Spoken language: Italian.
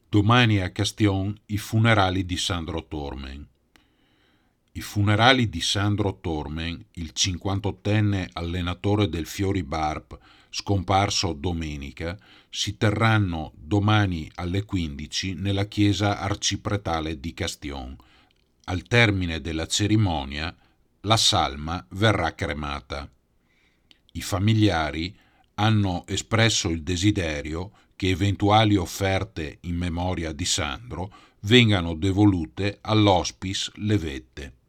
Domani a Castion i funerali di Sandro Tormen. I funerali di Sandro Tormen, il 58enne allenatore del Fiori Barp, scomparso domenica, si terranno domani alle 15 nella chiesa arcipretale di Castion. Al termine della cerimonia, la salma verrà cremata. I familiari hanno espresso il desiderio che eventuali offerte in memoria di Sandro vengano devolute all'Hospice Le Vette.